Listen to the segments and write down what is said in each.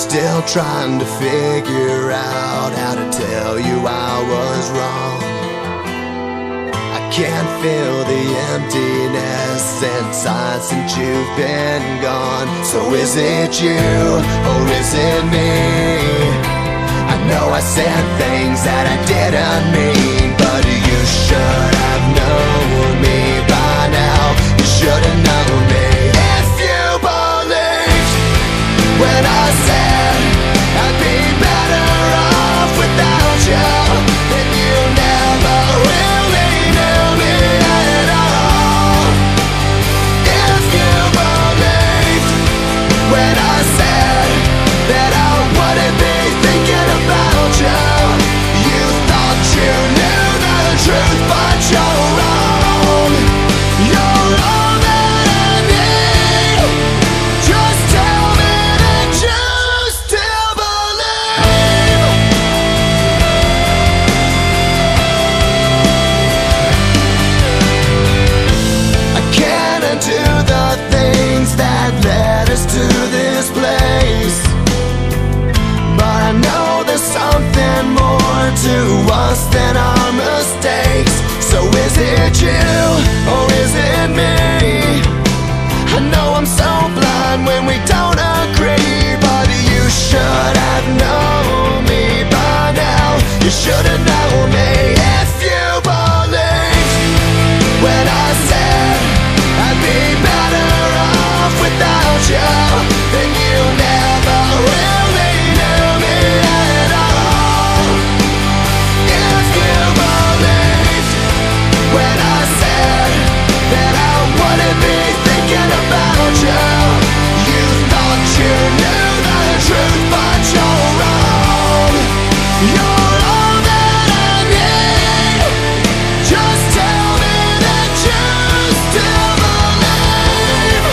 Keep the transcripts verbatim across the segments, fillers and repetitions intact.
still trying to figure out how to tell you I was wrong. I can't feel the emptiness inside since you've been gone. So is it you or is it me? I know I said things that I didn't mean, but you should have known me by now. You should have known me. If you believed when I said I'd be better off without you, then you never really knew me at all. If you believed when I said that I wouldn't be thinking about you, you thought you knew the truth, but you're wrong. You're all that I need. Just tell me that you still believe. I can't undo the things that led us to this place, but I know there's something more to us than our mistakes. So is it you or is it me? I know I'm so blind when we don't agree, but you should have known me by now. You should have known me. If you believed when I said I'd be better off without you, then you never really knew me at all. If you believed when I said that I wouldn't be thinking about you, you thought you knew the truth, but you're wrong. You're all that I need. Just tell me that you still believe.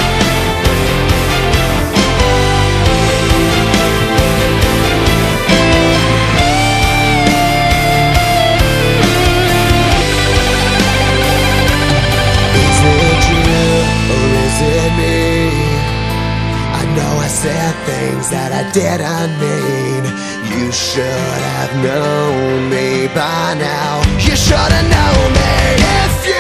Is it you or is it me? I know I said things that I didn't mean. You should have known me by now. You should have known me. If you